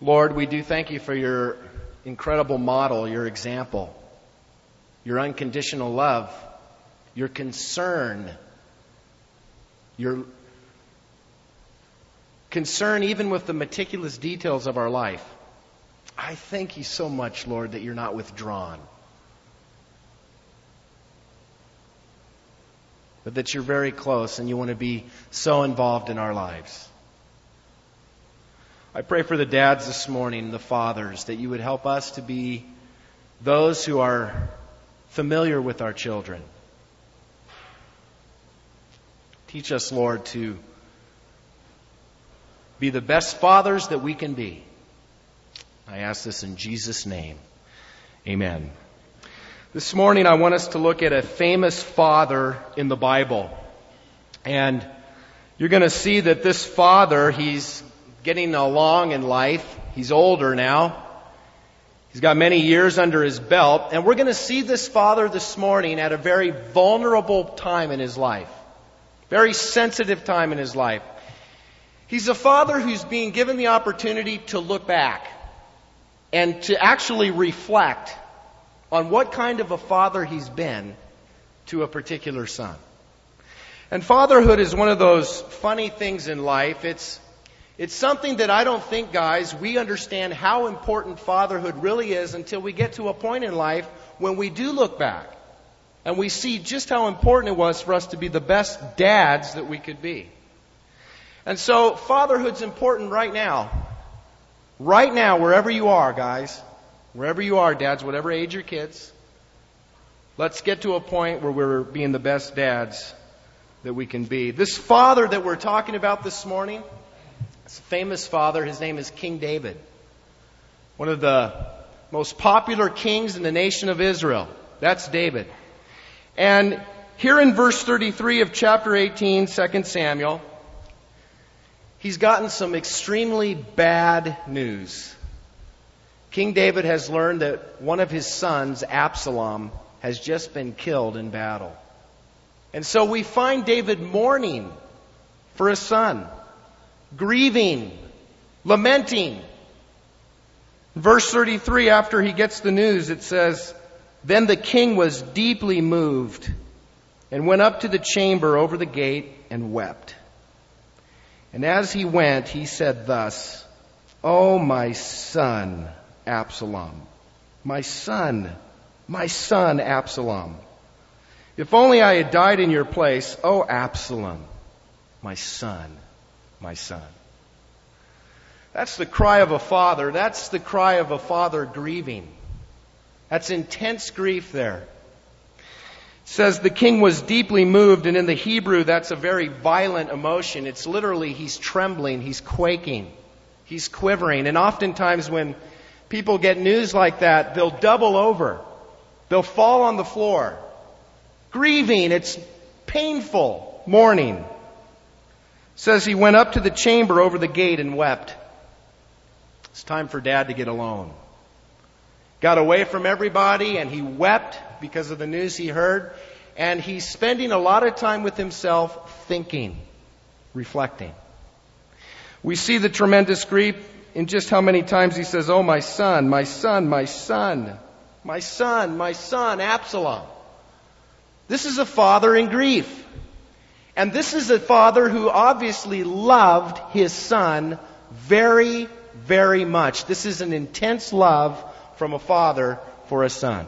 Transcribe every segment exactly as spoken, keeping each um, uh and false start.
Lord, we do thank you for your incredible model, your example, your unconditional love, your concern, your concern even with the meticulous details of our life. I thank you so much, Lord, that you're not withdrawn, but that you're very close and you want to be so involved in our lives. I pray for the dads this morning, the fathers, that you would help us to be those who are familiar with our children. Teach us, Lord, to be the best fathers that we can be. I ask this in Jesus' name. Amen. This morning I want us to look at a famous father in the Bible. And you're going to see that this father, he's getting along in life. He's older now. He's got many years under his belt. And we're going to see this father this morning at a very vulnerable time in his life. Very sensitive time in his life. He's a father who's being given the opportunity to look back and to actually reflect on what kind of a father he's been to a particular son. And fatherhood is one of those funny things in life. It's It's something that I don't think, guys, we understand how important fatherhood really is until we get to a point in life when we do look back and we see just how important it was for us to be the best dads that we could be. And so fatherhood's important right now. Right now, wherever you are, guys, wherever you are, dads, whatever age your kids, let's get to a point where we're being the best dads that we can be. This father that we're talking about this morning, it's a famous father. His name is King David. One of the most popular kings in the nation of Israel. That's David. And here in verse thirty-three of chapter eighteen, Second Samuel, he's gotten some extremely bad news. King David has learned that one of his sons, Absalom, has just been killed in battle. And so we find David mourning for his son. Grieving, lamenting. Verse thirty-three, after he gets the news, it says, "Then the king was deeply moved and went up to the chamber over the gate and wept. And as he went, he said thus, 'Oh, my son, Absalom, my son, my son, Absalom. If only I had died in your place, oh, Absalom, my son.'" My son. That's the cry of a father. That's the cry of a father grieving. That's intense grief there. It says the king was deeply moved, and in the Hebrew that's a very violent emotion. It's literally he's trembling, he's quaking, he's quivering. And oftentimes when people get news like that, they'll double over. They'll fall on the floor. Grieving, it's painful mourning. Says he went up to the chamber over the gate and wept. It's time for Dad to get alone. Got away from everybody and he wept because of the news he heard. And he's spending a lot of time with himself thinking, reflecting. We see the tremendous grief in just how many times he says, "Oh, my son, my son, my son, my son, my son, Absalom." This is a father in grief. And this is a father who obviously loved his son very, very much. This is an intense love from a father for a son.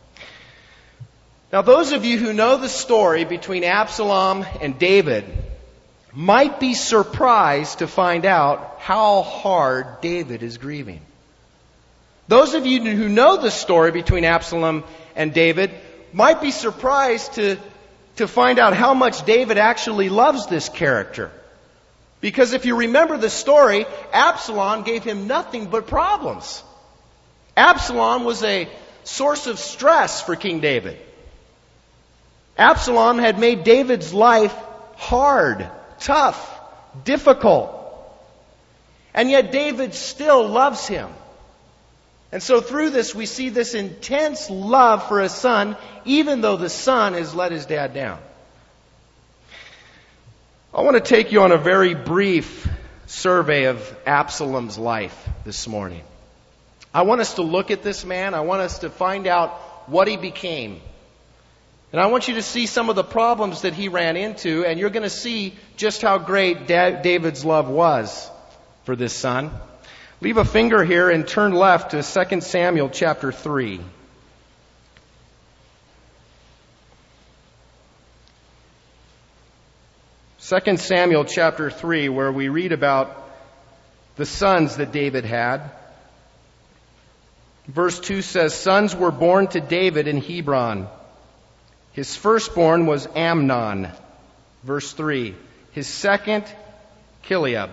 Now, those of you who know the story between Absalom and David might be surprised to find out how hard David is grieving. Those of you who know the story between Absalom and David might be surprised to to find out how much David actually loves this character. Because if you remember the story, Absalom gave him nothing but problems. Absalom was a source of stress for King David. Absalom had made David's life hard, tough, difficult. And yet David still loves him. And so through this, we see this intense love for a son, even though the son has let his dad down. I want to take you on a very brief survey of Absalom's life this morning. I want us to look at this man. I want us to find out what he became. And I want you to see some of the problems that he ran into, and you're going to see just how great David's love was for this son. Leave a finger here and turn left to Second Samuel chapter three. Second Samuel chapter three, where we read about the sons that David had. Verse two says, sons were born to David in Hebron. His firstborn was Amnon. Verse three. His second, Chileab.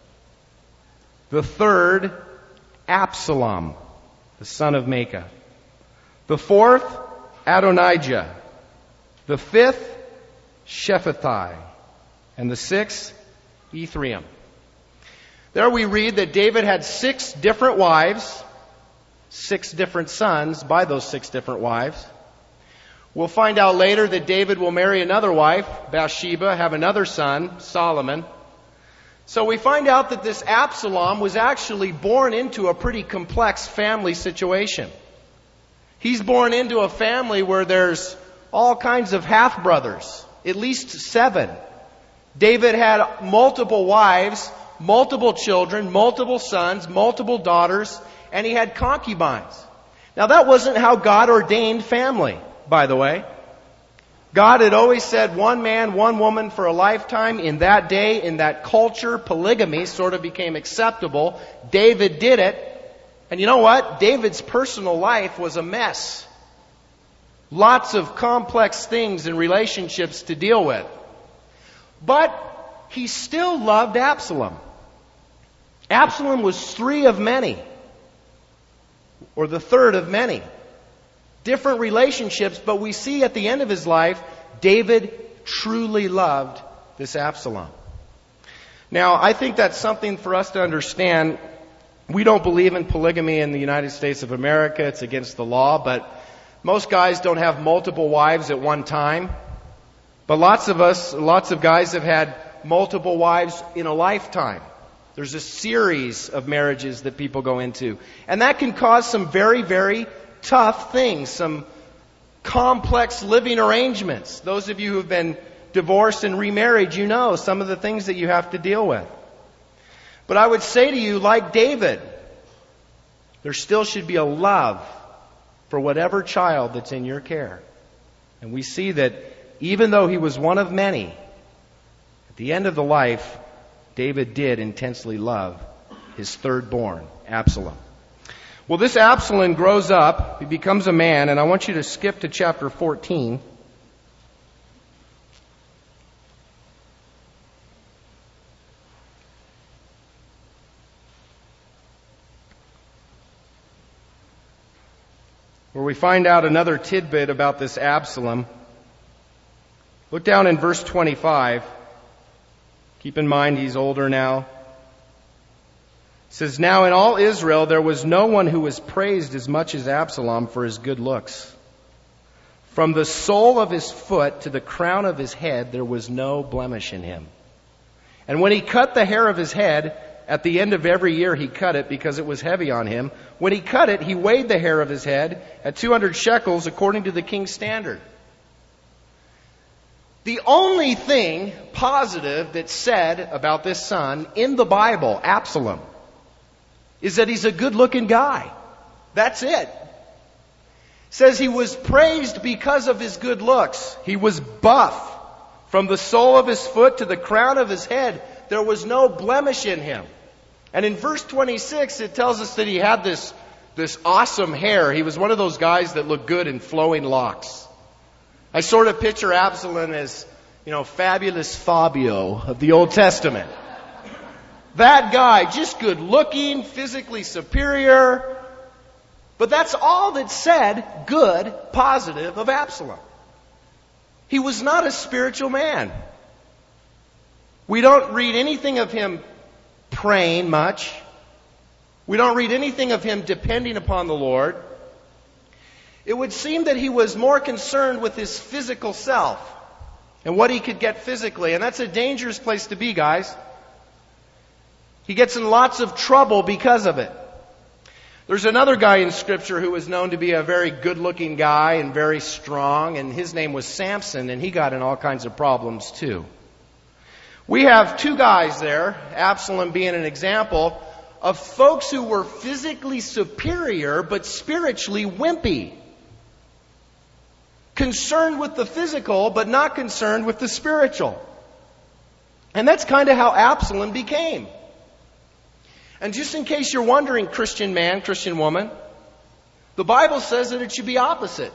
The third, Absalom, the son of Maacah. The fourth, Adonijah. The fifth, Shephathai. And the sixth, Ephraim. There we read that David had six different wives, six different sons by those six different wives. We'll find out later that David will marry another wife, Bathsheba, have another son, Solomon. So we find out that this Absalom was actually born into a pretty complex family situation. He's born into a family where there's all kinds of half-brothers, at least seven. David had multiple wives, multiple children, multiple sons, multiple daughters, and he had concubines. Now that wasn't how God ordained family, by the way. God had always said one man, one woman for a lifetime. In that day, in that culture, polygamy sort of became acceptable. David did it. And you know what? David's personal life was a mess. Lots of complex things and relationships to deal with. But he still loved Absalom. Absalom was three of many, or the third of many. Different relationships, but we see at the end of his life, David truly loved this Absalom. Now, I think that's something for us to understand. We don't believe in polygamy in the United States of America. It's against the law, but most guys don't have multiple wives at one time. But lots of us, lots of guys have had multiple wives in a lifetime. There's a series of marriages that people go into. And that can cause some very, very tough things, some complex living arrangements. Those of you who have been divorced and remarried, you know some of the things that you have to deal with. But I would say to you, like David, there still should be a love for whatever child that's in your care. And we see that even though he was one of many, at the end of the life, David did intensely love his third born, Absalom. Well, this Absalom grows up, he becomes a man, and I want you to skip to chapter fourteen. Where we find out another tidbit about this Absalom. Look down in verse twenty-five. Keep in mind he's older now. It says, now in all Israel there was no one who was praised as much as Absalom for his good looks. From the sole of his foot to the crown of his head there was no blemish in him. And when he cut the hair of his head, at the end of every year he cut it because it was heavy on him. When he cut it, he weighed the hair of his head at two hundred shekels according to the king's standard. The only thing positive that's said about this son in the Bible, Absalom, is that he's a good-looking guy. That's it. It says he was praised because of his good looks. He was buff. From the sole of his foot to the crown of his head, there was no blemish in him. And in verse twenty-six, it tells us that he had this, this awesome hair. He was one of those guys that look good in flowing locks. I sort of picture Absalom as, you know, fabulous Fabio of the Old Testament. That guy, just good looking, physically superior. But that's all that's said, good, positive, of Absalom. He was not a spiritual man. We don't read anything of him praying much. We don't read anything of him depending upon the Lord. It would seem that he was more concerned with his physical self and what he could get physically. And that's a dangerous place to be, guys. He gets in lots of trouble because of it. There's another guy in Scripture who was known to be a very good-looking guy and very strong, and his name was Samson, and he got in all kinds of problems too. We have two guys there, Absalom being an example, of folks who were physically superior but spiritually wimpy. Concerned with the physical but not concerned with the spiritual. And that's kind of how Absalom became. And just in case you're wondering, Christian man, Christian woman, the Bible says that it should be opposite.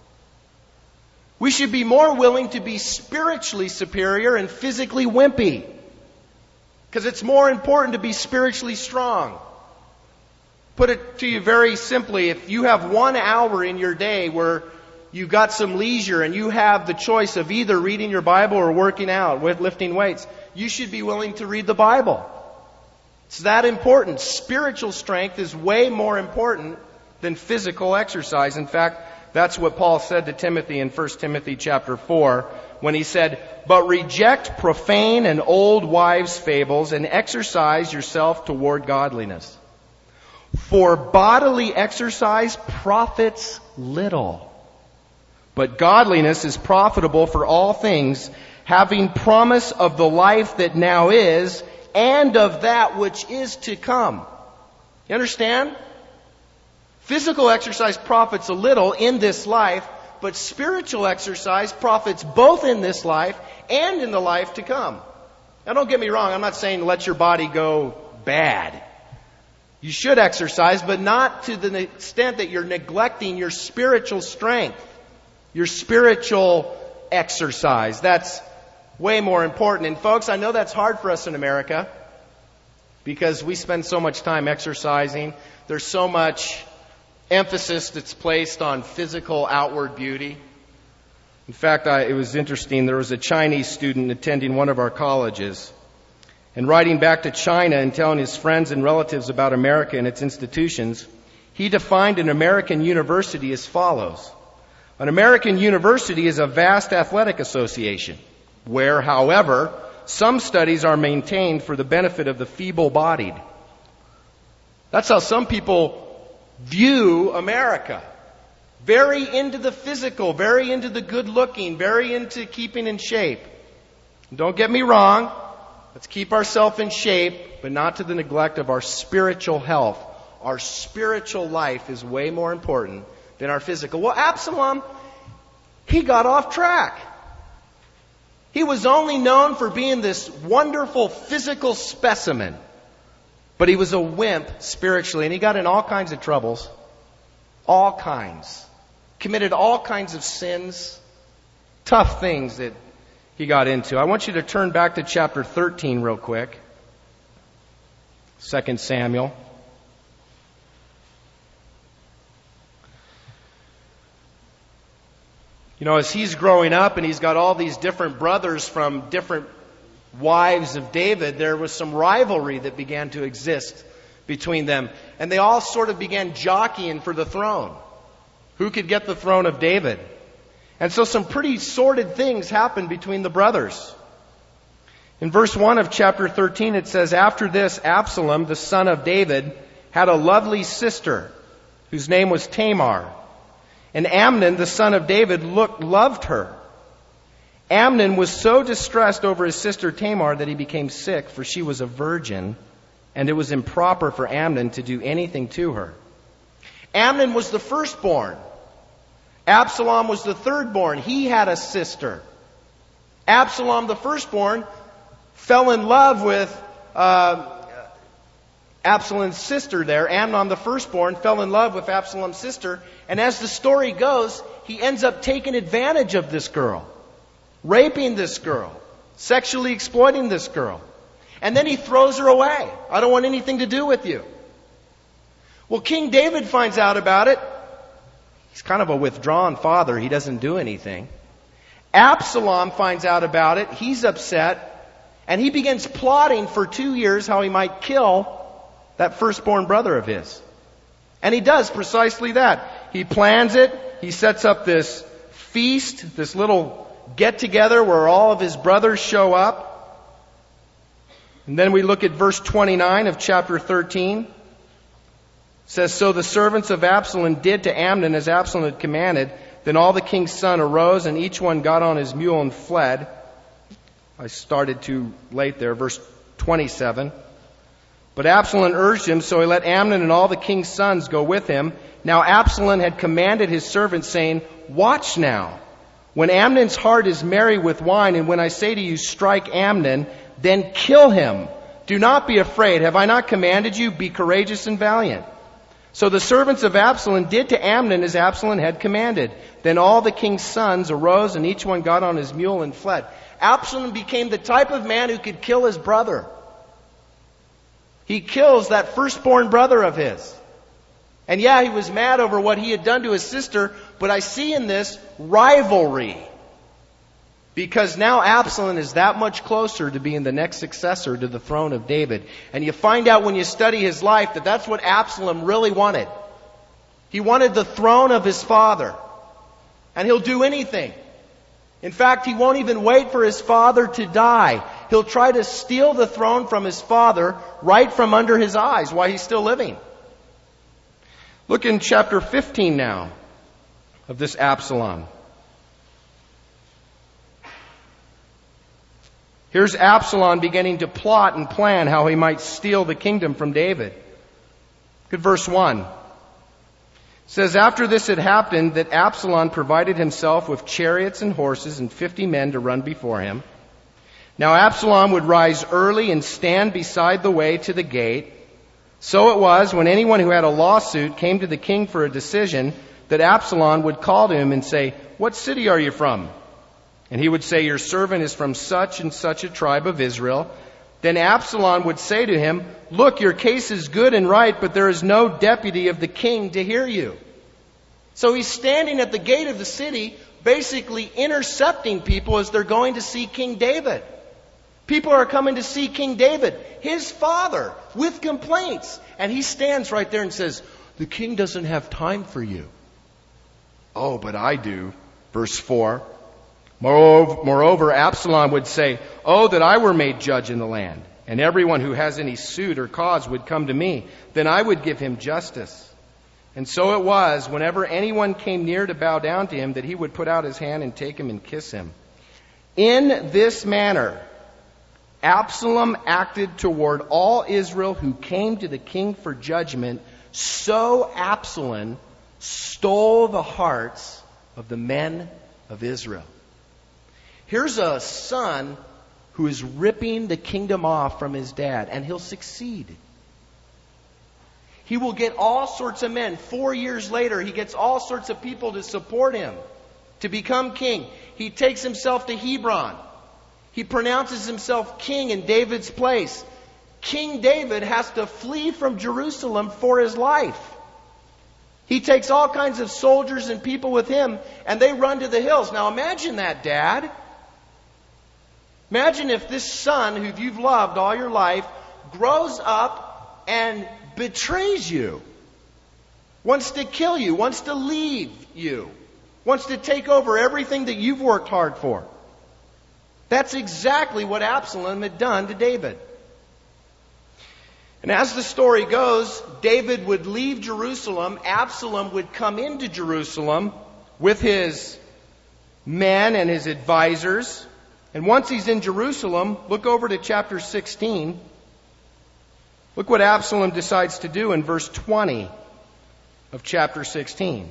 We should be more willing to be spiritually superior and physically wimpy. Because it's more important to be spiritually strong. Put it to you very simply, if you have one hour in your day where you've got some leisure and you have the choice of either reading your Bible or working out, with lifting weights, you should be willing to read the Bible. It's that important. Spiritual strength is way more important than physical exercise. In fact, that's what Paul said to Timothy in First Timothy chapter four when he said, "But reject profane and old wives' fables and exercise yourself toward godliness. For bodily exercise profits little, but godliness is profitable for all things, having promise of the life that now is and of that which is to come." You understand? Physical exercise profits a little in this life, but spiritual exercise profits both in this life and in the life to come. Now don't get me wrong, I'm not saying let your body go bad. You should exercise, but not to the extent that you're neglecting your spiritual strength, your spiritual exercise. That's way more important. And folks, I know that's hard for us in America because we spend so much time exercising. There's so much emphasis that's placed on physical outward beauty. In fact, I, it was interesting. There was a Chinese student attending one of our colleges, and writing back to China and telling his friends and relatives about America and its institutions, he defined an American university as follows. An American university is a vast athletic association where, however, some studies are maintained for the benefit of the feeble-bodied. That's how some people view America. Very into the physical, very into the good-looking, very into keeping in shape. Don't get me wrong. Let's keep ourselves in shape, but not to the neglect of our spiritual health. Our spiritual life is way more important than our physical. Well, Absalom, he got off track. He was only known for being this wonderful physical specimen. But he was a wimp spiritually, and he got in all kinds of troubles. All kinds. Committed all kinds of sins. Tough things that he got into. I want you to turn back to chapter thirteen real quick. Second Samuel. You know, as he's growing up and he's got all these different brothers from different wives of David, there was some rivalry that began to exist between them. And they all sort of began jockeying for the throne. Who could get the throne of David? And so some pretty sordid things happened between the brothers. In verse one of chapter thirteen it says, "After this, Absalom, the son of David, had a lovely sister whose name was Tamar. And Amnon, the son of David, looked, loved her. Amnon was so distressed over his sister Tamar that he became sick, for she was a virgin, and it was improper for Amnon to do anything to her." Amnon was the firstborn. Absalom was the thirdborn. He had a sister. Absalom, the firstborn, fell in love with uh, Absalom's sister there. Amnon, the firstborn, fell in love with Absalom's sister. And as the story goes, he ends up taking advantage of this girl, raping this girl, sexually exploiting this girl. And then he throws her away. "I don't want anything to do with you." Well, King David finds out about it. He's kind of a withdrawn father. He doesn't do anything. Absalom finds out about it. He's upset. And he begins plotting for two years how he might kill that firstborn brother of his. And he does precisely that. He plans it. He sets up this feast, this little get-together where all of his brothers show up. And then we look at verse twenty-nine of chapter thirteen. It says, so the servants of Absalom did to Amnon as Absalom had commanded. Then all the king's sons arose, and each one got on his mule and fled. I started too late there, verse twenty-seven. But Absalom urged him, so he let Amnon and all the king's sons go with him. Now Absalom had commanded his servants, saying, watch now. When Amnon's heart is merry with wine, and when I say to you, strike Amnon, then kill him. Do not be afraid. Have I not commanded you? Be courageous and valiant. So the servants of Absalom did to Amnon as Absalom had commanded. Then all the king's sons arose, and each one got on his mule and fled. Absalom became the type of man who could kill his brother. He kills that firstborn brother of his. And yeah, he was mad over what he had done to his sister, but I see in this rivalry. Because now Absalom is that much closer to being the next successor to the throne of David. And you find out when you study his life that that's what Absalom really wanted. He wanted the throne of his father. And he'll do anything. In fact, he won't even wait for his father to die. He'll try to steal the throne from his father right from under his eyes while he's still living. Look in chapter fifteen now of this Absalom. Here's Absalom beginning to plot and plan how he might steal the kingdom from David. Look at verse one. It says, after this had happened, that Absalom provided himself with chariots and horses and fifty men to run before him. Now Absalom would rise early and stand beside the way to the gate. So it was, when anyone who had a lawsuit came to the king for a decision, that Absalom would call to him and say, what city are you from? And he would say, your servant is from such and such a tribe of Israel. Then Absalom would say to him, look, your case is good and right, but there is no deputy of the king to hear you. So he's standing at the gate of the city, basically intercepting people as they're going to see King David. People are coming to see King David, his father, with complaints. And he stands right there and says, the king doesn't have time for you. Oh, but I do. Verse four. Moreover, moreover, Absalom would say, oh, that I were made judge in the land, and everyone who has any suit or cause would come to me. Then I would give him justice. And so it was, whenever anyone came near to bow down to him, that he would put out his hand and take him and kiss him. In this manner, Absalom acted toward all Israel who came to the king for judgment. So Absalom stole the hearts of the men of Israel. Here's a son who is ripping the kingdom off from his dad, and he'll succeed. He will get all sorts of men. Four years later, he gets all sorts of people to support him to become king. He takes himself to Hebron. He pronounces himself king in David's place. King David has to flee from Jerusalem for his life. He takes all kinds of soldiers and people with him, and they run to the hills. Now imagine that, Dad. Imagine if this son who you've loved all your life grows up and betrays you, wants to kill you, wants to leave you, wants to take over everything that you've worked hard for. That's exactly what Absalom had done to David. And as the story goes, David would leave Jerusalem. Absalom would come into Jerusalem with his men and his advisors. And once he's in Jerusalem, look over to chapter sixteen. Look what Absalom decides to do in verse twenty of chapter sixteen.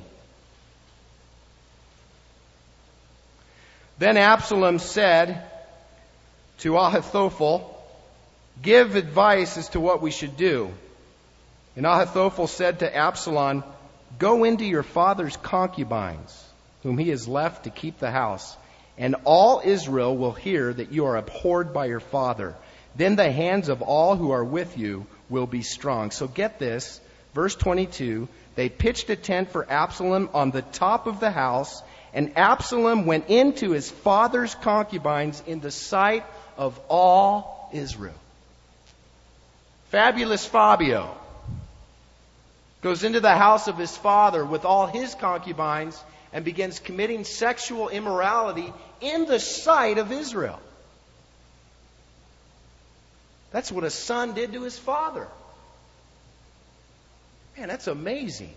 Then Absalom said to Ahithophel, give advice as to what we should do. And Ahithophel said to Absalom, go into your father's concubines, whom he has left to keep the house, and all Israel will hear that you are abhorred by your father. Then the hands of all who are with you will be strong. So get this, verse twenty-two, they pitched a tent for Absalom on the top of the house, and Absalom went into his father's concubines in the sight of all Israel. Fabulous Fabio goes into the house of his father with all his concubines and begins committing sexual immorality in the sight of Israel. That's what a son did to his father. Man, that's amazing.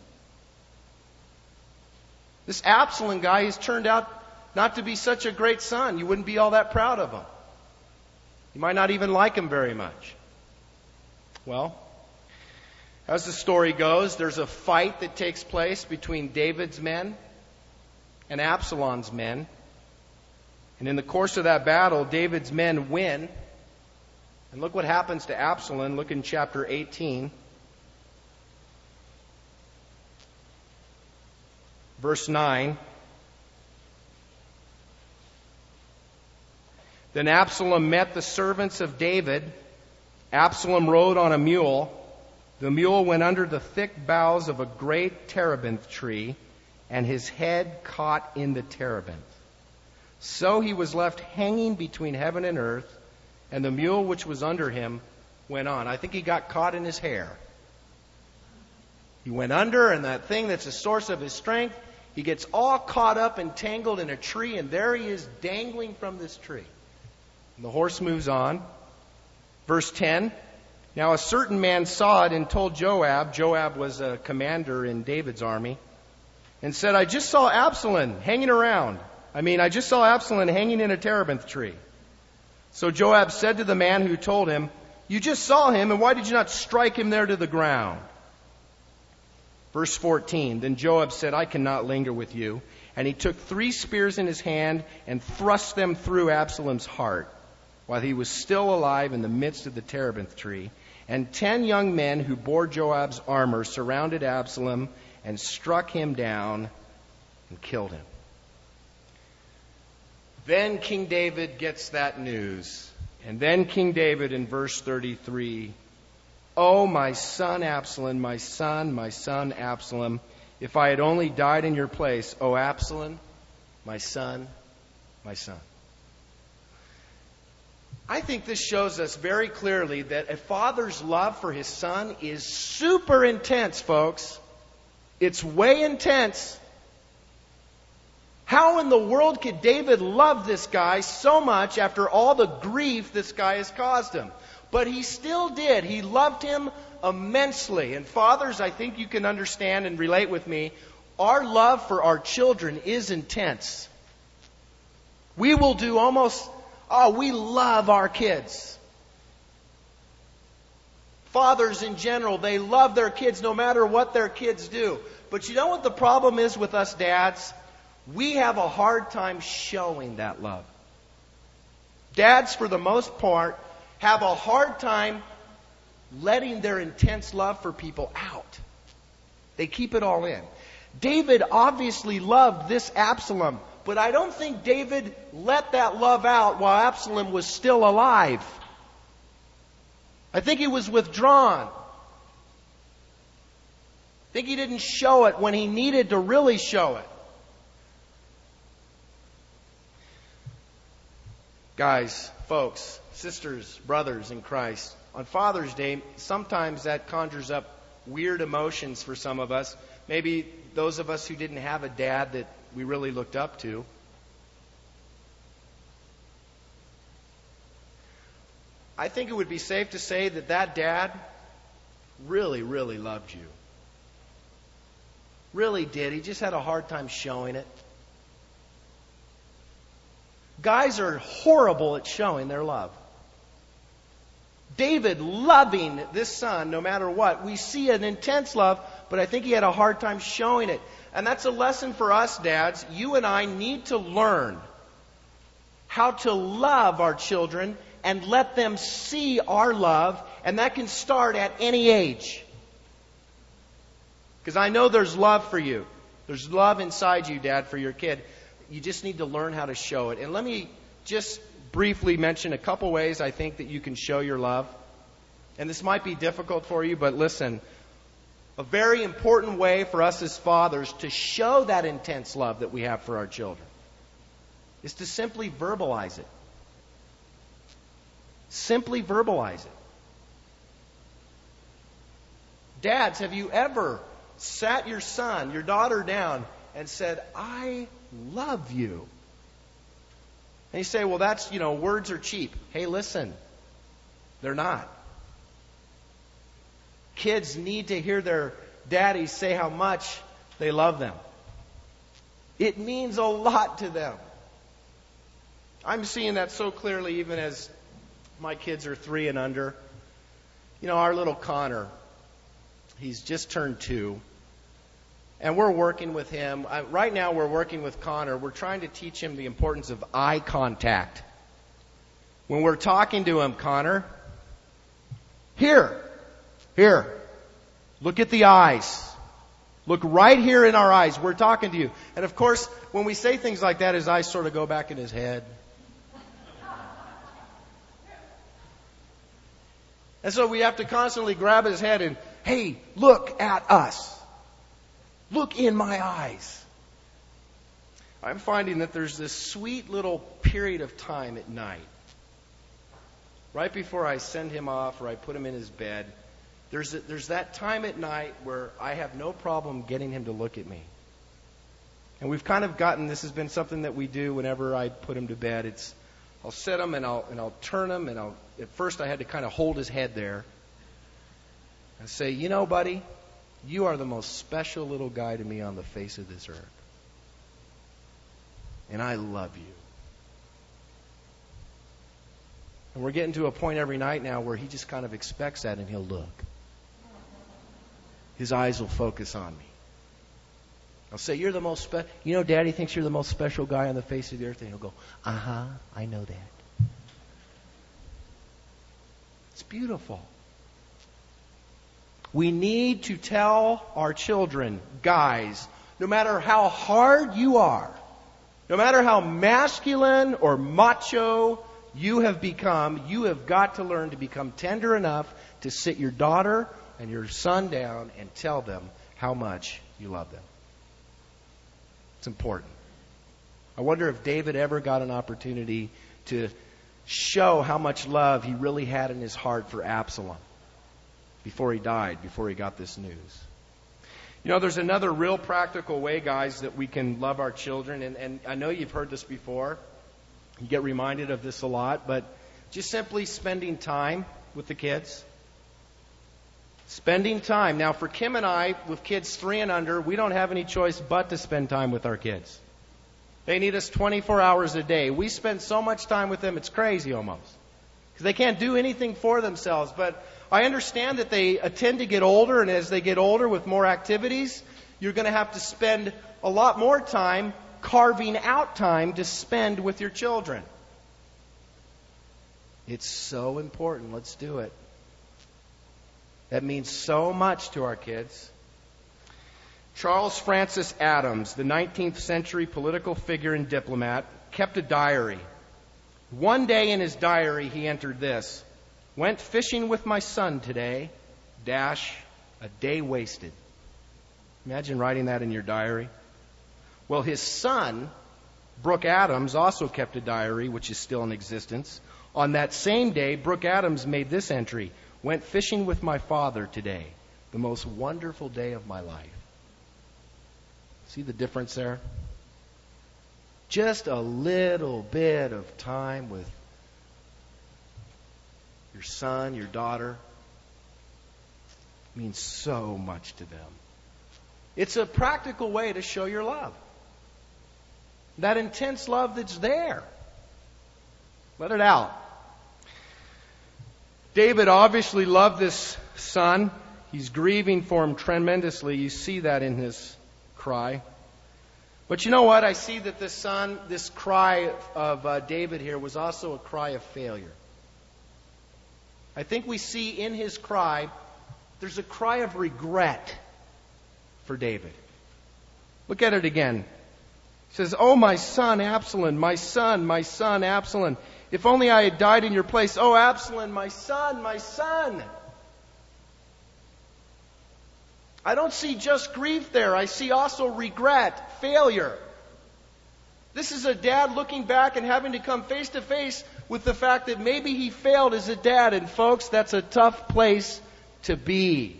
This Absalom guy has turned out not to be such a great son. You wouldn't be all that proud of him. You might not even like him very much. Well, as the story goes, there's a fight that takes place between David's men and Absalom's men. And in the course of that battle, David's men win. And look what happens to Absalom. Look in chapter eighteen. Verse nine. Then Absalom met the servants of David. Absalom rode on a mule. The mule went under the thick boughs of a great terebinth tree, and his head caught in the terebinth. So he was left hanging between heaven and earth, and the mule which was under him went on. I think he got caught in his hair. He went under, and that thing that's the source of his strength, he gets all caught up and tangled in a tree, and there he is dangling from this tree. And the horse moves on. Verse ten. Now a certain man saw it and told Joab. Joab was a commander in David's army. And said, I just saw Absalom hanging around. I mean, I just saw Absalom hanging in a terebinth tree. So Joab said to the man who told him, you just saw him, and why did you not strike him there to the ground? Verse fourteen. Then Joab said, I cannot linger with you. And he took three spears in his hand and thrust them through Absalom's heart, while he was still alive in the midst of the terebinth tree. And ten young men who bore Joab's armor surrounded Absalom and struck him down and killed him. Then King David gets that news. And then King David in verse thirty-three, Oh, my son Absalom, my son, my son Absalom, if I had only died in your place, O Absalom, my son, my son. I think this shows us very clearly that a father's love for his son is super intense, folks. It's way intense. How in the world could David love this guy so much after all the grief this guy has caused him? But he still did. He loved him immensely. And fathers, I think you can understand and relate with me. Our love for our children is intense. We will do almost... Oh, we love our kids. Fathers in general, they love their kids no matter what their kids do. But you know what the problem is with us dads? We have a hard time showing that love. Dads, for the most part, have a hard time letting their intense love for people out. They keep it all in. David obviously loved this Absalom. But I don't think David let that love out while Absalom was still alive. I think he was withdrawn. I think he didn't show it when he needed to really show it. Guys, folks, sisters, brothers in Christ, on Father's Day, sometimes that conjures up weird emotions for some of us. Maybe those of us who didn't have a dad that we really looked up to. I think it would be safe to say that that dad really, really loved you. Really did. He just had a hard time showing it. Guys are horrible at showing their love. David loving this son no matter what. We see an intense love, but I think he had a hard time showing it. And that's a lesson for us, dads. You and I need to learn how to love our children and let them see our love. And that can start at any age. Because I know there's love for you. There's love inside you, Dad, for your kid. You just need to learn how to show it. And let me just briefly mention a couple ways I think that you can show your love. And this might be difficult for you, but listen. A very important way for us as fathers to show that intense love that we have for our children is to simply verbalize it. Simply verbalize it. Dads, have you ever sat your son, your daughter down and said, I love you? And you say, well, that's, you know, words are cheap. Hey, listen. They're not. Kids need to hear their daddies say how much they love them. It means a lot to them. I'm seeing that so clearly even as my kids are three and under. You know, our little Connor, he's just turned two. And we're working with him. I, right now we're working with Connor. We're trying to teach him the importance of eye contact. When we're talking to him, Connor, here, here, look at the eyes. Look right here in our eyes. We're talking to you. And of course, when we say things like that, his eyes sort of go back in his head. And so we have to constantly grab his head and, hey, look at us. Look in my eyes. I'm finding that there's this sweet little period of time at night, right before I send him off or I put him in his bed. There's a, there's that time at night where I have no problem getting him to look at me. And we've kind of gotten, this has been something that we do whenever I put him to bed. It's, I'll set him and I'll, and I'll turn him and I'll, at first I had to kind of hold his head there and say, you know, buddy, you are the most special little guy to me on the face of this earth. And I love you. And we're getting to a point every night now where he just kind of expects that and he'll look. His eyes will focus on me. I'll say, you're the most special, you know, Daddy thinks you're the most special guy on the face of the earth. And he'll go, uh-huh, I know that. It's beautiful. We need to tell our children, guys, no matter how hard you are, no matter how masculine or macho you have become, you have got to learn to become tender enough to sit your daughter and your son down and tell them how much you love them. It's important. I wonder if David ever got an opportunity to show how much love he really had in his heart for Absalom before he died, before he got this news. You know, there's another real practical way, guys, that we can love our children. And, and I know you've heard this before. You get reminded of this a lot. But just simply spending time with the kids. Spending time. Now, for Kim and I, with kids three and under, we don't have any choice but to spend time with our kids. They need us twenty-four hours a day. We spend so much time with them, it's crazy almost. Because they can't do anything for themselves. But I understand that they tend to get older, and as they get older with more activities, you're going to have to spend a lot more time carving out time to spend with your children. It's so important. Let's do it. That means so much to our kids. Charles Francis Adams, the nineteenth century political figure and diplomat, kept a diary. One day in his diary, he entered this: went fishing with my son today, dash, a day wasted. Imagine writing that in your diary. Well, his son, Brooke Adams, also kept a diary, which is still in existence. On that same day, Brooke Adams made this entry: went fishing with my father today, the most wonderful day of my life. See the difference there? Just a little bit of time with your son, your daughter, means so much to them. It's a practical way to show your love. That intense love that's there. Let it out. David obviously loved this son. He's grieving for him tremendously. You see that in his cry. But you know what? I see that this son, this cry of uh, David here was also a cry of failure. I think we see in his cry, there's a cry of regret for David. Look at it again. It says, "Oh, my son Absalom, my son, my son Absalom, if only I had died in your place. Oh, Absalom, my son, my son." I don't see just grief there. I see also regret, failure. This is a dad looking back and having to come face to face with the fact that maybe he failed as a dad. And folks, that's a tough place to be.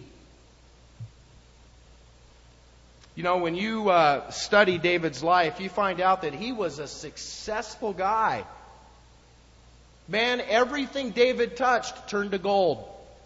You know, when you uh, study David's life, you find out that he was a successful guy. Man, everything David touched turned to gold.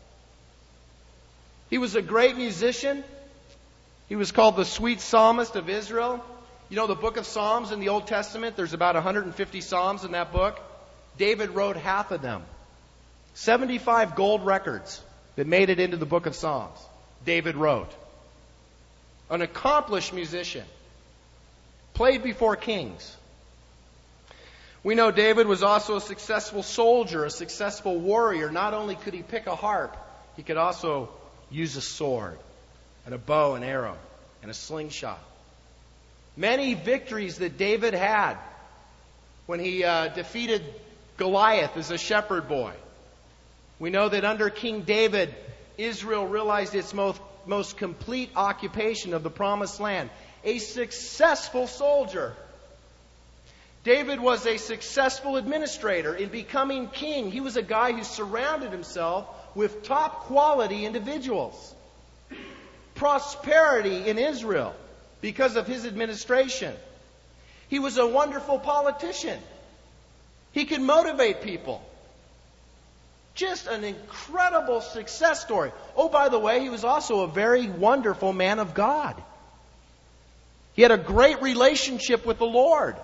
He was a great musician. He was called the sweet psalmist of Israel. You know, the book of Psalms in the Old Testament, there's about one hundred fifty psalms in that book. David wrote half of them. seventy-five gold records that made it into the book of Psalms. David wrote. An accomplished musician. Played before kings. We know David was also a successful soldier, a successful warrior. Not only could he pick a harp, he could also use a sword and a bow and arrow and a slingshot. Many victories that David had when he uh, defeated Goliath as a shepherd boy. We know that under King David, Israel realized its most, most complete occupation of the Promised Land. A successful soldier. David was a successful administrator in becoming king. He was a guy who surrounded himself with top quality individuals. Prosperity in Israel because of his administration. He was a wonderful politician. He could motivate people. Just an incredible success story. Oh, by the way, he was also a very wonderful man of God. He had a great relationship with the Lord.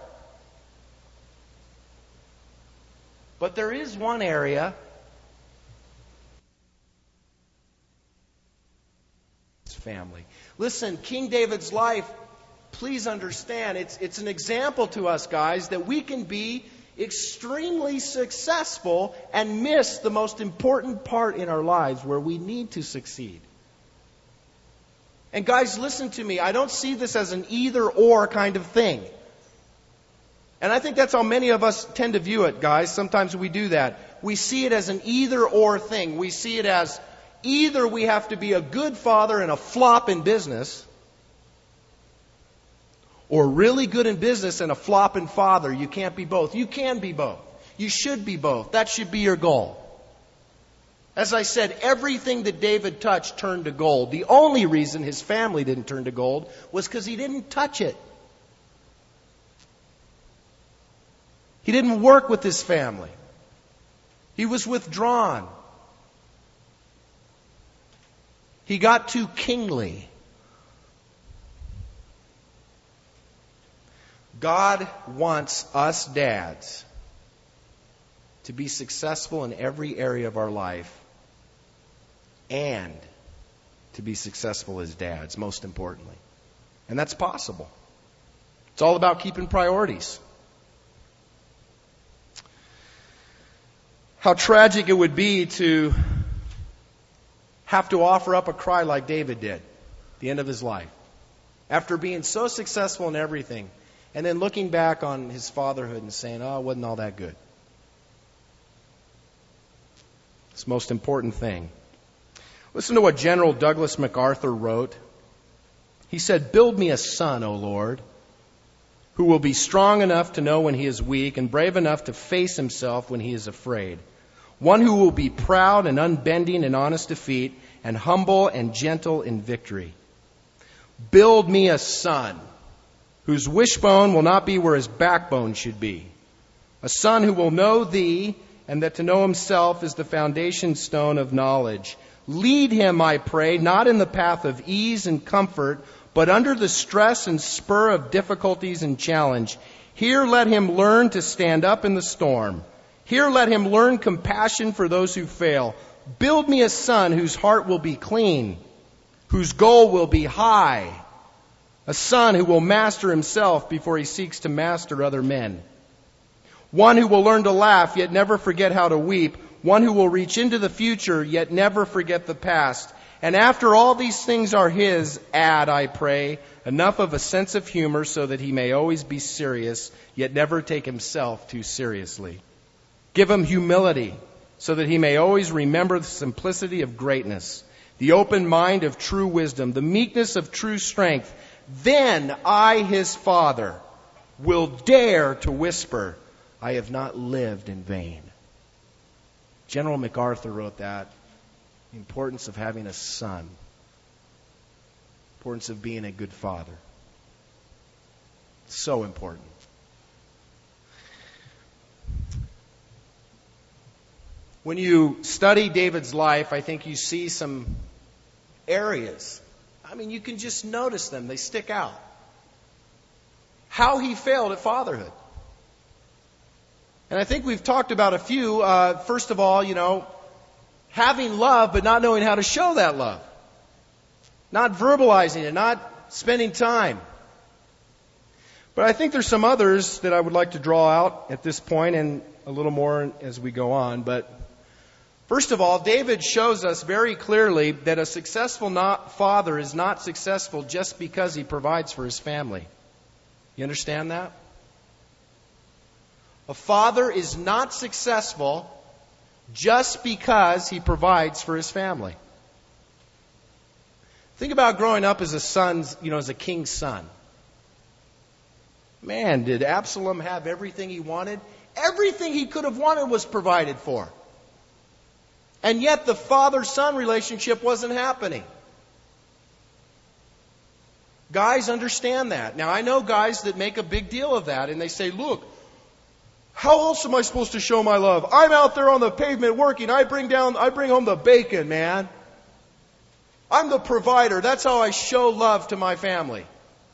But there is one area his family. Listen, King David's life, please understand, it's, it's an example to us, guys, that we can be extremely successful and miss the most important part in our lives where we need to succeed. And guys, listen to me. I don't see this as an either-or kind of thing. And I think that's how many of us tend to view it, guys. Sometimes we do that. We see it as an either-or thing. We see it as either we have to be a good father and a flop in business, or really good in business and a flop in father. You can't be both. You can be both. You should be both. That should be your goal. As I said, everything that David touched turned to gold. The only reason his family didn't turn to gold was because he didn't touch it. He didn't work with his family. He was withdrawn. He got too kingly. God wants us dads to be successful in every area of our life and to be successful as dads, most importantly. And that's possible. It's all about keeping priorities. How tragic it would be to have to offer up a cry like David did at the end of his life. After being so successful in everything, and then looking back on his fatherhood and saying, oh, it wasn't all that good. It's the most important thing. Listen to what General Douglas MacArthur wrote. He said, "Build me a son, O Lord, who will be strong enough to know when he is weak and brave enough to face himself when he is afraid. One who will be proud and unbending in honest defeat and humble and gentle in victory. Build me a son whose wishbone will not be where his backbone should be. A son who will know thee, and that to know himself is the foundation stone of knowledge. Lead him, I pray, not in the path of ease and comfort, but under the stress and spur of difficulties and challenge. Here let him learn to stand up in the storm. Here let him learn compassion for those who fail. Build me a son whose heart will be clean, whose goal will be high. A son who will master himself before he seeks to master other men. One who will learn to laugh, yet never forget how to weep. One who will reach into the future, yet never forget the past. And after all these things are his, add, I pray, enough of a sense of humor so that he may always be serious, yet never take himself too seriously. Give him humility so that he may always remember the simplicity of greatness, the open mind of true wisdom, the meekness of true strength. Then I, his father, will dare to whisper, I have not lived in vain." General MacArthur wrote that. The importance of having a son. The importance of being a good father. So important. When you study David's life, I think you see some areas. I mean, you can just notice them. They stick out. How he failed at fatherhood. And I think we've talked about a few. Uh, first of all, you know, having love but not knowing how to show that love. Not verbalizing it, not spending time. But I think there's some others that I would like to draw out at this point and a little more as we go on. But first of all, David shows us very clearly that a successful not father is not successful just because he provides for his family. You understand that? A father is not successful just because he provides for his family. Think about growing up as a son's, you know, as a king's son. Man, did Absalom have everything he wanted? Everything he could have wanted was provided for. And yet the father-son relationship wasn't happening. Guys understand that. Now, I know guys that make a big deal of that, and they say, look, how else am I supposed to show my love? I'm out there on the pavement working. I bring down, I bring home the bacon, man. I'm the provider. That's how I show love to my family.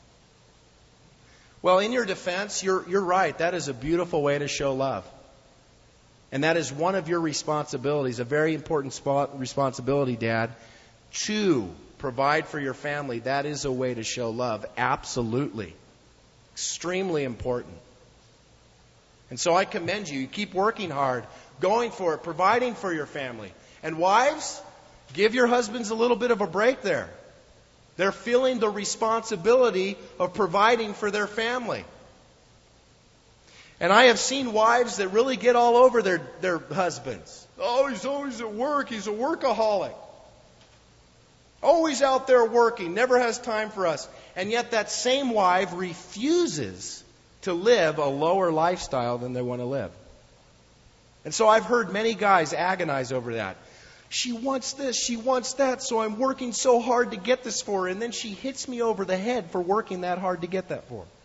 Well, in your defense, you're, you're right. That is a beautiful way to show love. And that is one of your responsibilities, a very important spot, responsibility, Dad, to provide for your family. That is a way to show love. Absolutely. Extremely important. And so I commend you. You keep working hard, going for it, providing for your family. And wives, give your husbands a little bit of a break there. They're feeling the responsibility of providing for their family. And I have seen wives that really get all over their, their husbands. Oh, he's always at work. He's a workaholic. Always out there working. Never has time for us. And yet that same wife refuses to live a lower lifestyle than they want to live. And so I've heard many guys agonize over that. She wants this, she wants that, so I'm working so hard to get this for her, and then she hits me over the head for working that hard to get that for her.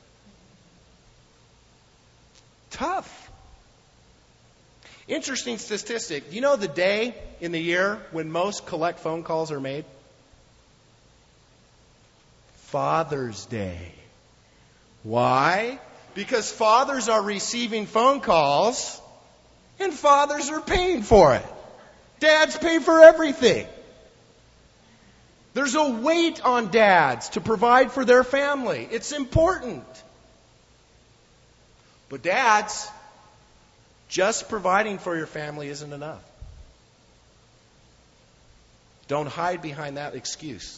Tough. Interesting statistic. Do you know the day in the year when most collect phone calls are made? Father's Day. Why? Because fathers are receiving phone calls and fathers are paying for it. Dads pay for everything. There's a weight on dads to provide for their family. It's important. But dads, just providing for your family isn't enough. Don't hide behind that excuse.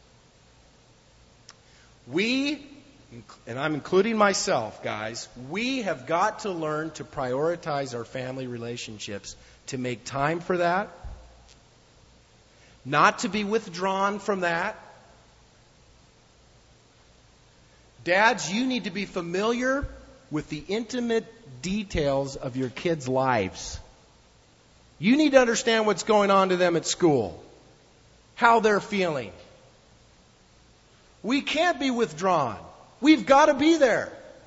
We, and I'm including myself, guys, we have got to learn to prioritize our family relationships, to make time for that, not to be withdrawn from that. Dads, you need to be familiar with the intimate details of your kids' lives. You need to understand what's going on to them at school, how they're feeling. We can't be withdrawn. We've got to be there.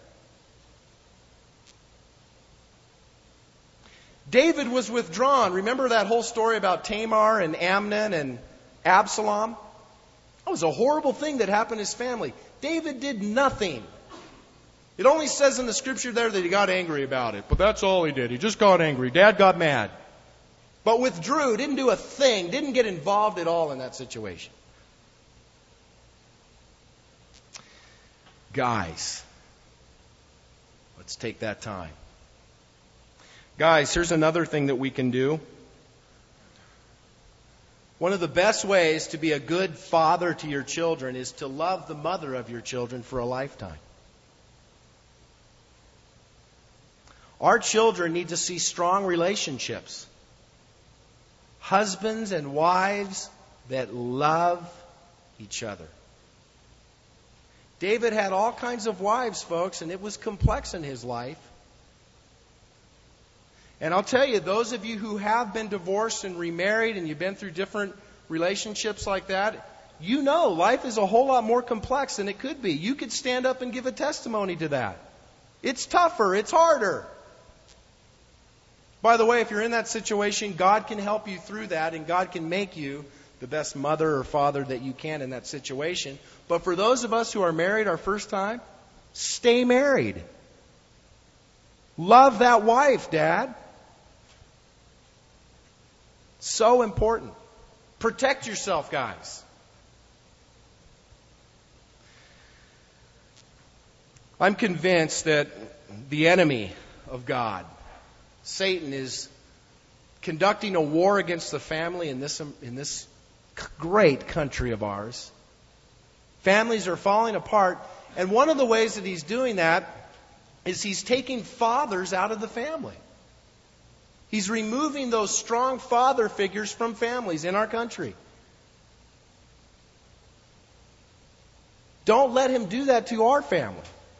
David was withdrawn. Remember that whole story about Tamar and Amnon and Absalom? That was a horrible thing that happened to his family. David did nothing. It only says in the scripture there that he got angry about it. But that's all he did. He just got angry. Dad got mad. But withdrew, didn't do a thing, didn't get involved at all in that situation. Guys, let's take that time. Guys, here's another thing that we can do. One of the best ways to be a good father to your children is to love the mother of your children for a lifetime. Our children need to see strong relationships. Husbands and wives that love each other. David had all kinds of wives, folks, and it was complex in his life. And I'll tell you, those of you who have been divorced and remarried and you've been through different relationships like that, you know life is a whole lot more complex than it could be. You could stand up and give a testimony to that. It's tougher. It's harder. By the way, if you're in that situation, God can help you through that, and God can make you the best mother or father that you can in that situation. But for those of us who are married our first time, stay married. Love that wife, Dad. So important. Protect yourself, guys. I'm convinced that the enemy of God, Satan, is conducting a war against the family in this, in this great country of ours. Families are falling apart, and one of the ways that he's doing that is he's taking fathers out of the family. He's removing those strong father figures from families in our country. Don't let him do that to our family.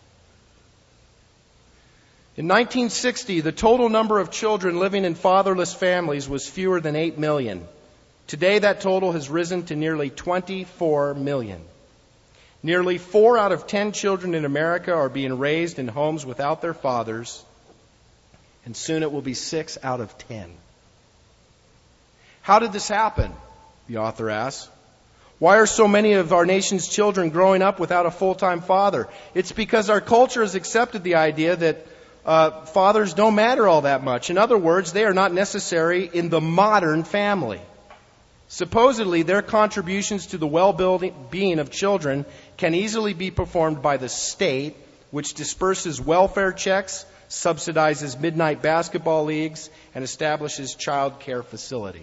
In nineteen sixty, the total number of children living in fatherless families was fewer than eight million. Today, that total has risen to nearly twenty-four million. Nearly four out of ten children in America are being raised in homes without their fathers, and soon it will be six out of ten. How did this happen? The author asks. Why are so many of our nation's children growing up without a full-time father? It's because our culture has accepted the idea that uh, fathers don't matter all that much. In other words, they are not necessary in the modern family. Supposedly, their contributions to the well-being of children can easily be performed by the state, which disperses welfare checks, subsidizes midnight basketball leagues, and establishes child care facilities.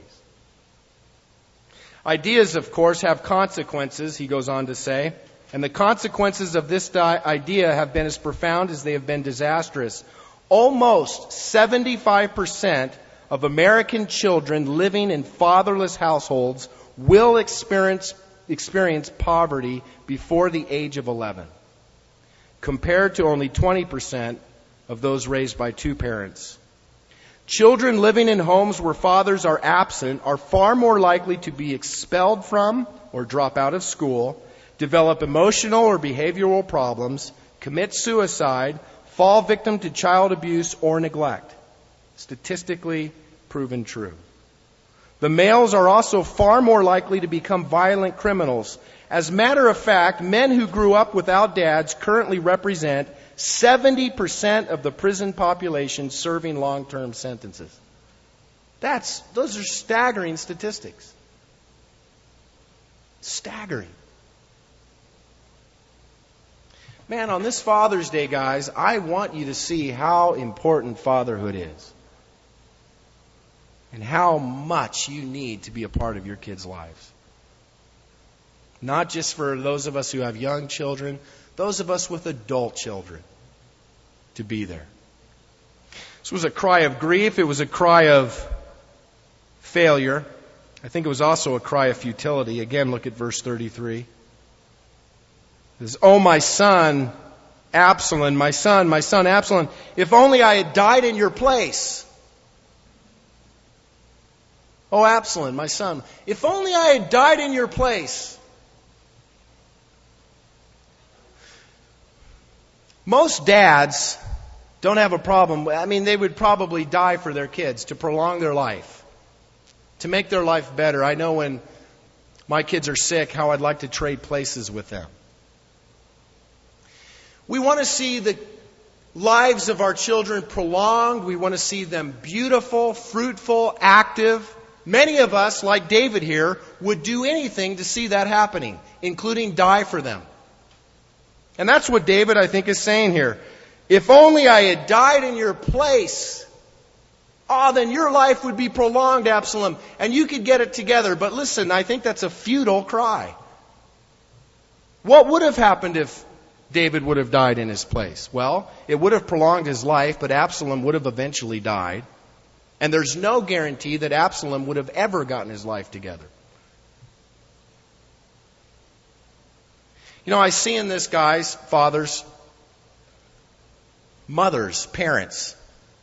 Ideas, of course, have consequences, he goes on to say, and the consequences of this di- idea have been as profound as they have been disastrous. Almost seventy-five percent of American children living in fatherless households will experience, experience poverty before the age of eleven, compared to only twenty percent of those raised by two parents. Children living in homes where fathers are absent are far more likely to be expelled from or drop out of school, develop emotional or behavioral problems, commit suicide, fall victim to child abuse or neglect. Statistically proven true. The males are also far more likely to become violent criminals. As a matter of fact, men who grew up without dads currently represent seventy percent of the prison population serving long-term sentences. That's, those are staggering statistics. Staggering. Man, on this Father's Day, guys, I want you to see how important fatherhood is. And how much you need to be a part of your kids' lives. Not just for those of us who have young children, those of us with adult children, to be there. This was a cry of grief. It was a cry of failure. I think it was also a cry of futility. Again, look at verse thirty-three. It says, "Oh, my son, Absalom, my son, my son, Absalom, if only I had died in your place. Oh, Absalom, my son, if only I had died in your place." Most dads don't have a problem. I mean, they would probably die for their kids to prolong their life, to make their life better. I know when my kids are sick, how I'd like to trade places with them. We want to see the lives of our children prolonged. We want to see them beautiful, fruitful, active. Many of us, like David here, would do anything to see that happening, including die for them. And that's what David, I think, is saying here. If only I had died in your place, oh, then your life would be prolonged, Absalom, and you could get it together. But listen, I think that's a futile cry. What would have happened if David would have died in his place? Well, it would have prolonged his life, but Absalom would have eventually died. And there's no guarantee that Absalom would have ever gotten his life together. You know, I see in this, guys, fathers, mothers, parents.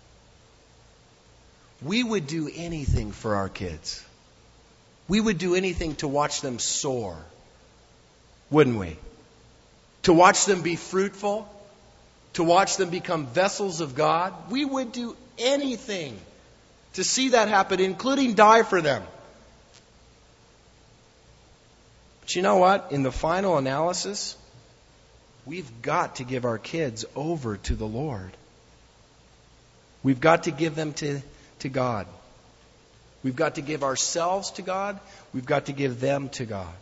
We would do anything for our kids. We would do anything to watch them soar, wouldn't we? To watch them be fruitful, to watch them become vessels of God. We would do anything to see that happen, including die for them. But you know what? In the final analysis, we've got to give our kids over to the Lord. We've got to give them to, to God. We've got to give ourselves to God. We've got to give them to God.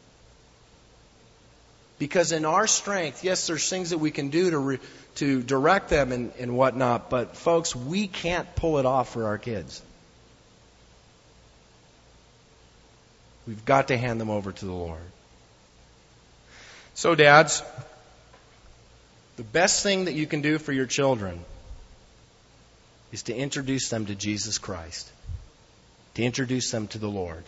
Because in our strength, yes, there's things that we can do to re, to direct them and, and whatnot, but folks, we can't pull it off for our kids. We've got to hand them over to the Lord. So, dads, the best thing that you can do for your children is to introduce them to Jesus Christ, to introduce them to the Lord.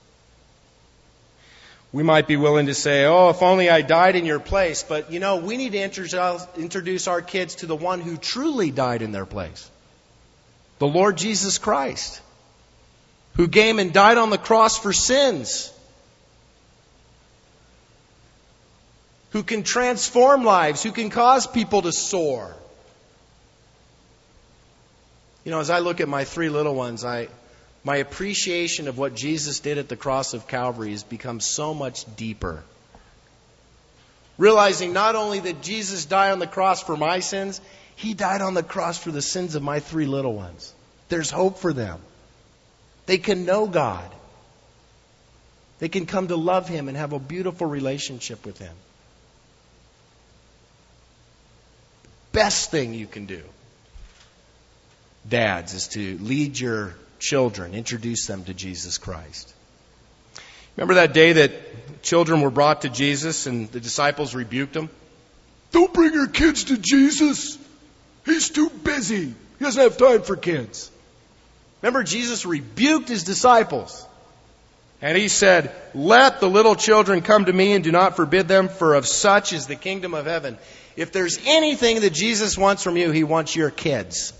We might be willing to say, oh, if only I died in your place. But, you know, we need to introduce our kids to the one who truly died in their place. The Lord Jesus Christ, who came and died on the cross for sins, who can transform lives, who can cause people to soar. You know, as I look at my three little ones, I... my appreciation of what Jesus did at the cross of Calvary has become so much deeper. Realizing not only that Jesus died on the cross for my sins, He died on the cross for the sins of my three little ones. There's hope for them. They can know God. They can come to love Him and have a beautiful relationship with Him. The best thing you can do, dads, is to lead your children, introduce them to Jesus Christ. Remember that day that children were brought to Jesus and the disciples rebuked them? Don't bring your kids to Jesus. He's too busy. He doesn't have time for kids. Remember, Jesus rebuked His disciples. And He said, let the little children come to me and do not forbid them, for of such is the kingdom of heaven. If there's anything that Jesus wants from you, He wants your kids.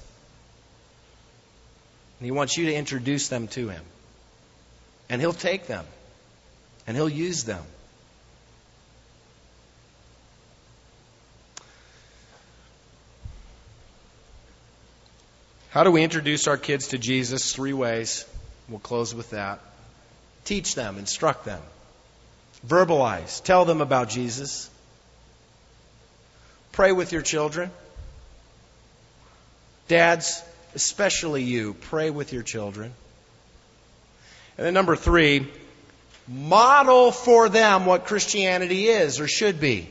And He wants you to introduce them to Him. And He'll take them. And He'll use them. How do we introduce our kids to Jesus? Three ways. We'll close with that. Teach them, instruct them. Verbalize, tell them about Jesus. Pray with your children. Dads, especially you, pray with your children. And then number three, model for them what Christianity is or should be.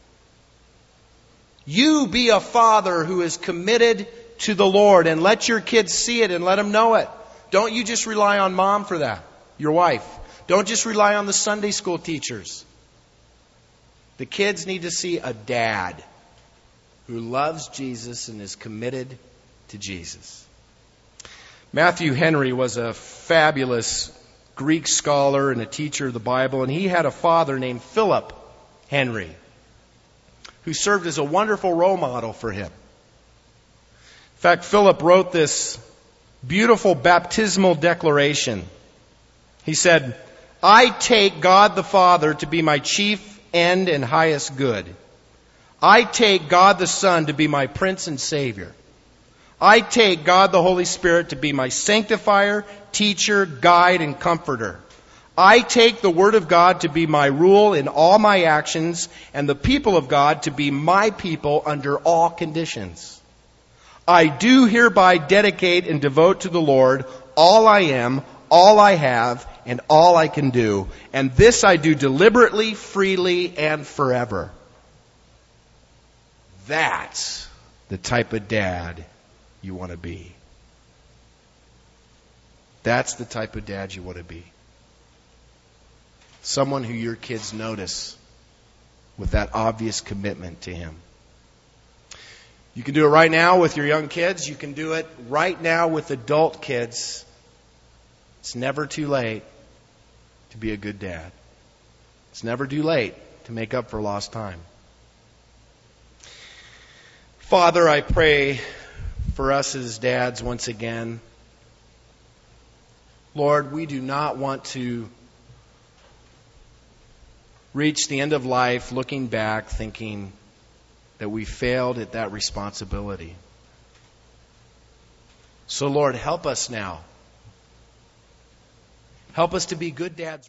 You be a father who is committed to the Lord, and let your kids see it and let them know it. Don't you just rely on mom for that, your wife. Don't just rely on the Sunday school teachers. The kids need to see a dad who loves Jesus and is committed to Jesus. Matthew Henry was a fabulous Greek scholar and a teacher of the Bible, and he had a father named Philip Henry who served as a wonderful role model for him. In fact, Philip wrote this beautiful baptismal declaration. He said, I take God the Father to be my chief end and highest good. I take God the Son to be my Prince and Savior. I take God the Holy Spirit to be my sanctifier, teacher, guide, and comforter. I take the Word of God to be my rule in all my actions, and the people of God to be my people under all conditions. I do hereby dedicate and devote to the Lord all I am, all I have, and all I can do. And this I do deliberately, freely, and forever. That's the type of dad you want to be. That's the type of dad you want to be. Someone who your kids notice with that obvious commitment to Him. You can do it right now with your young kids. You can do it right now with adult kids. It's never too late to be a good dad. It's never too late to make up for lost time. Father, I pray for us as dads once again. Lord, we do not want to reach the end of life looking back thinking that we failed at that responsibility. So Lord, help us now. Help us to be good dads.